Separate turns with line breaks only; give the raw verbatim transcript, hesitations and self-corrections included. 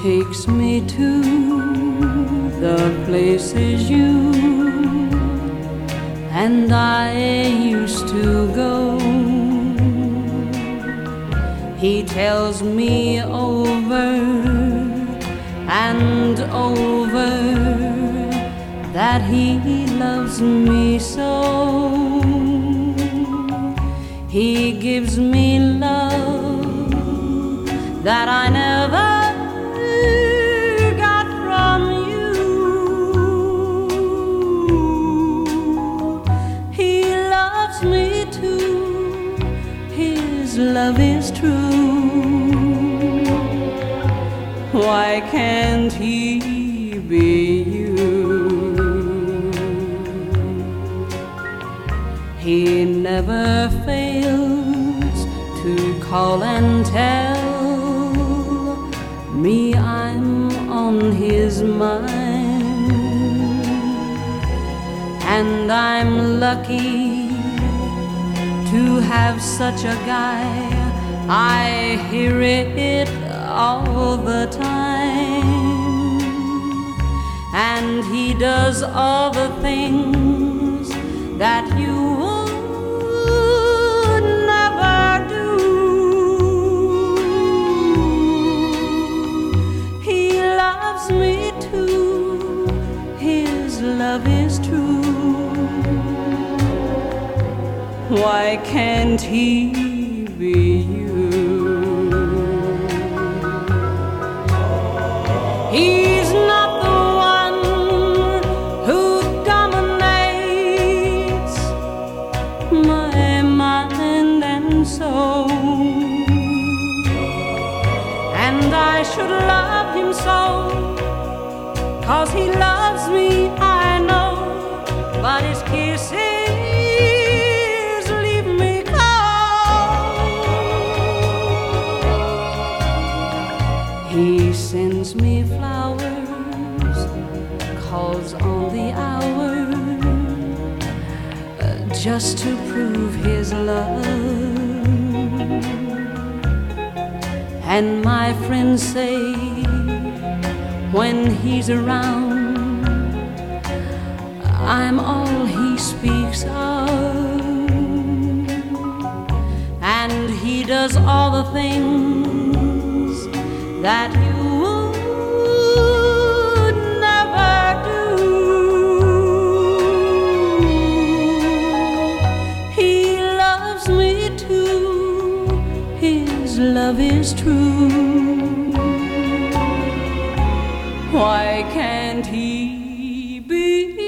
takes me to the places you and I used to go. He tells me over and over that he loves me so. He gives me love that I never got from you. He loves me too, his love is true. Why can't he be you? He never fails to call and tell me I'm on his mind, and I'm lucky to have such a guy. I hear it all the time, and he does all the things that you would never do. He loves me too, his love is true. Why can't he be you? He's not the one who dominates my mind and soul, and I should love him so, 'cause he loves me, I know, but his kisses leave me cold. He sends me flowers, calls on the hour, uh, just to prove his love. And my friends say when he's around, I'm all he speaks of, and he does all the things that you would never do. He loves me too, his love is true. Why can't he be